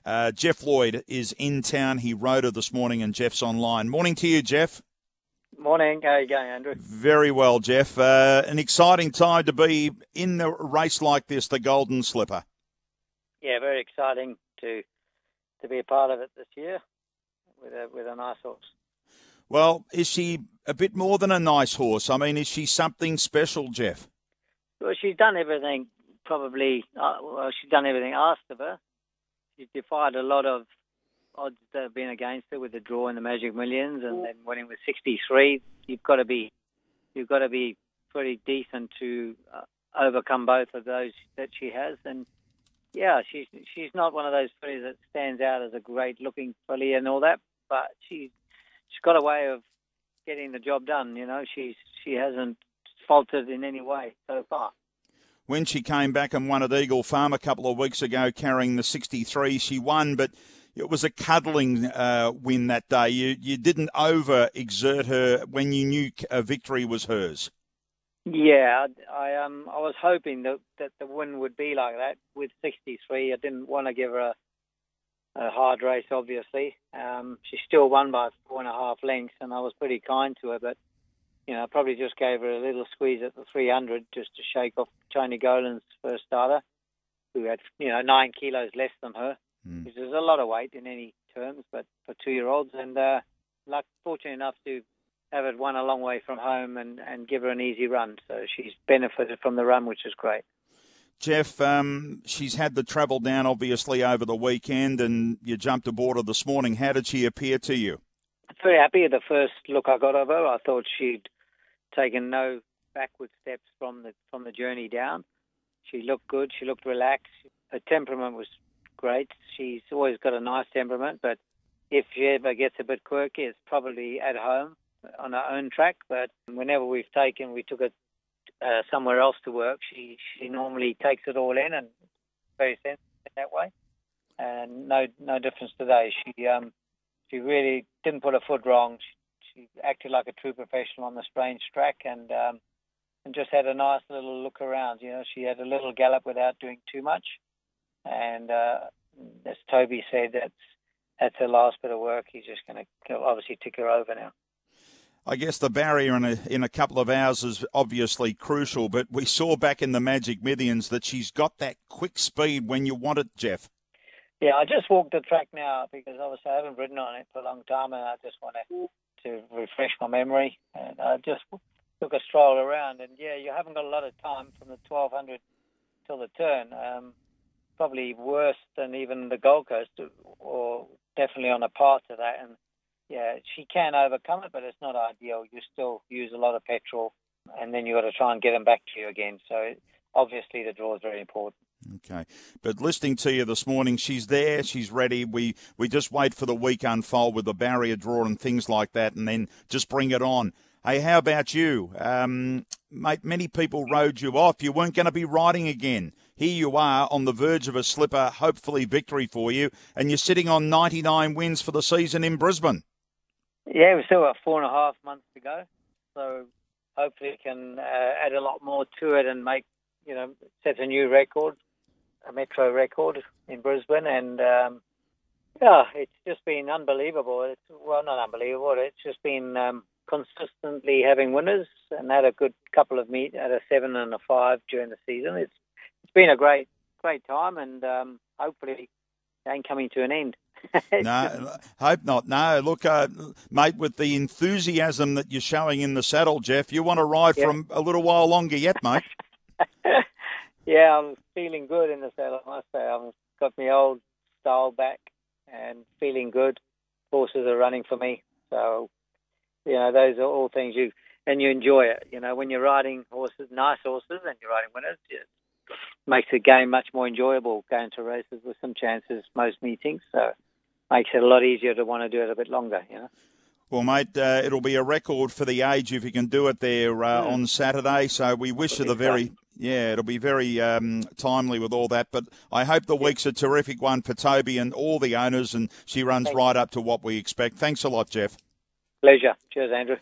Jeff Lloyd is in town. He rode her this morning and Jeff's online. Morning to you, Jeff. Morning. How are you going, Andrew? Very well, Jeff. An exciting time to be in a race like this, the Golden Slipper. Yeah, very exciting to be a part of it this year with a nice horse. Well, is she a bit more than a nice horse? I mean, is she something special, Jeff? Well, she's done everything she's done everything asked of her. She's defied a lot of odds that have been against her with the draw in the Magic Millions and then winning with 63. You've got to be pretty decent to overcome both of those that she has. And yeah, she's not one of those fillies that stands out as a great looking filly and all that, but she's got a way of getting the job done. You know, she hasn't faltered in any way so far. When she came back and won at Eagle Farm a couple of weeks ago carrying the 63, she won, but it was a cuddling win that day. You didn't over-exert her when you knew a victory was hers. Yeah, I was hoping that the win would be like that with 63. I didn't want to give her a hard race, obviously. She still won by 4.5 lengths, and I was pretty kind to her, but you know, I probably just gave her a little squeeze at the 300 just to shake off Tony Golan's first starter, who had 9 kilos less than her, which is a lot of weight in any terms, but for 2-year-olds, and fortunate enough to have it won a long way from home and give her an easy run. So she's benefited from the run, which is great. Jeff, she's had the travel down, obviously, over the weekend, and you jumped aboard her this morning. How did she appear to you? Very happy. The first look I got of her, I thought she'd taken no backward steps from the journey down. She looked good. She looked relaxed. Her temperament was great. She's always got a nice temperament, but if she ever gets a bit quirky, it's probably at home on her own track. But whenever we took it somewhere else to work, she normally takes it all in and very sensitive in that way. And no difference today. She really didn't put her foot wrong. She acted like a true professional on the strange track and just had a nice little look around. You know, she had a little gallop without doing too much. And as Toby said, that's her last bit of work. He's just going to obviously tick her over now. I guess the barrier in a couple of hours is obviously crucial, but we saw back in the Magic Millions that she's got that quick speed when you want it, Jeff. Yeah, I just walked the track now because obviously I haven't ridden on it for a long time and I just want to refresh my memory. And I just took a stroll around and, yeah, you haven't got a lot of time from the 1200 till the turn. Probably worse than even the Gold Coast or definitely on a path to that. And, yeah, she can overcome it, but it's not ideal. You still use a lot of petrol and then you got to try and get them back to you again. So obviously the draw is very important. Okay. But listening to you this morning, she's there, she's ready. We just wait for the week unfold with the barrier draw and things like that and then just bring it on. Hey, how about you? Mate, many people rode you off. You weren't going to be riding again. Here you are on the verge of a slipper, hopefully victory for you, and you're sitting on 99 wins for the season in Brisbane. Yeah, we've still got 4.5 months to go. So hopefully we can add a lot more to it and set a new record. A metro record in Brisbane, and it's just been unbelievable. Not unbelievable. It's just been consistently having winners, and had a good couple of meet at a 7 and a 5 during the season. It's been a great time, and hopefully it ain't coming to an end. No, hope not. No, look, mate, with the enthusiasm that you're showing in the saddle, Jeff, you want to ride for a little while longer yet, mate. Yeah, I'm feeling good in the saddle, I must say. I've got my old style back and feeling good. Horses are running for me. So, those are all things you enjoy it. When you're riding horses, nice horses, and you're riding winners, it makes the game much more enjoyable going to races with some chances most meetings. So, makes it a lot easier to want to do it a bit longer, Well, mate, it'll be a record for the age if you can do it there on Saturday. So we wish you the very... Yeah, it'll be very timely with all that. But I hope the week's a terrific one for Toby and all the owners, and she runs right up to what we expect. Thanks a lot, Jeff. Pleasure. Cheers, Andrew.